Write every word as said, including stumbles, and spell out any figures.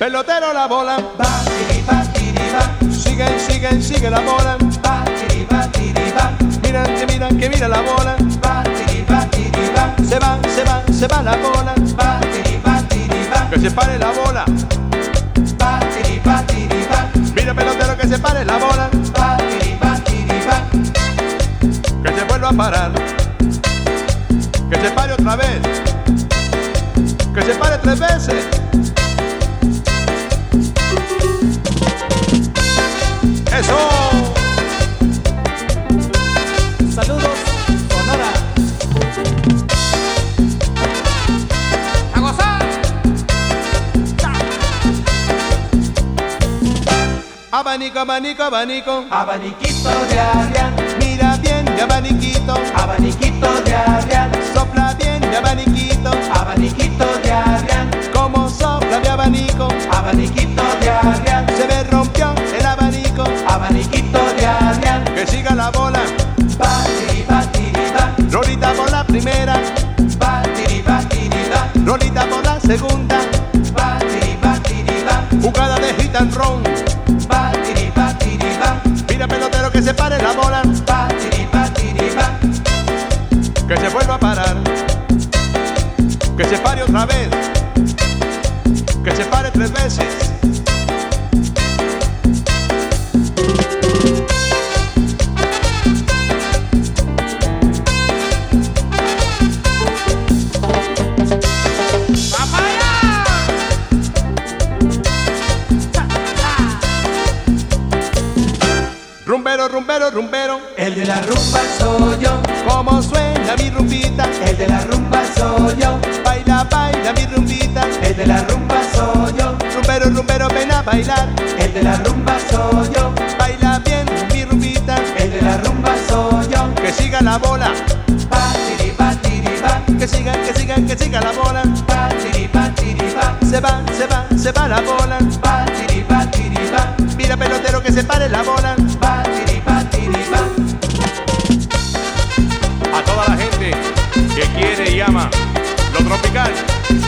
Pelotero la bola, va, tiri, va, tiri, va, sigue, sigue, sigue la bola. va, tiri, va, tiri, va, Miran, que miran, que mira la bola. va, tiri, va, tiri, va, Se va, se va, se va la bola. va, tiri, va, tiri, va, Que se pare la bola. va, tiri, va, tiri, va, Mira pelotero que se pare la bola. va, tiri, va, tiri, va, Que se vuelva a parar. Que se pare otra vez. Que se pare tres veces. ¡Eso! saludos, Sonora. ¡A gozar! Abanico, abanico, abanico. Abaniquito de Adrián, Mira bien de abaniquito. abaniquito de Adrián, Sopla bien de abaniquito. abaniquito de Adrián, Como sopla mi abanico. abaniquito de Adrián, Se me rompió el abanico. abaniquito de Adrián, Que siga la bola. va, tiri, va, tiri, va, Lolita por la primera. va, tiri, va, tiri, va, Lolita por la segunda. va, tiri, va, tiri, va, Jugada de hit and run. va, tiri, va, tiri, va, Mira pelotero que se pare la bola. va, tiri, va, tiri, va, Que se vuelva a parar. Que se pare otra vez. Que se pare tres veces. Rumbero, rumbero, rumbero. el de la rumba soy yo, Como suena mi rumbita. el de la rumba soy yo, Baila, baila mi rumbita. el de la rumba soy yo, Rumbero, rumbero, ven a bailar. el de la rumba soy yo, Baila bien mi rumbita. el de la rumba soy yo, Que siga la bola. va, tiri, va, tiri, va, Que siga, que siga, que siga la bola. va, tiri, va, tiri, va, Se va, se va, se va la bola. va, tiri, va, tiri, va, Mira pelotero que se pare la bola. va, tiri, va, tiri, va, A toda la gente que quiere y ama lo tropical.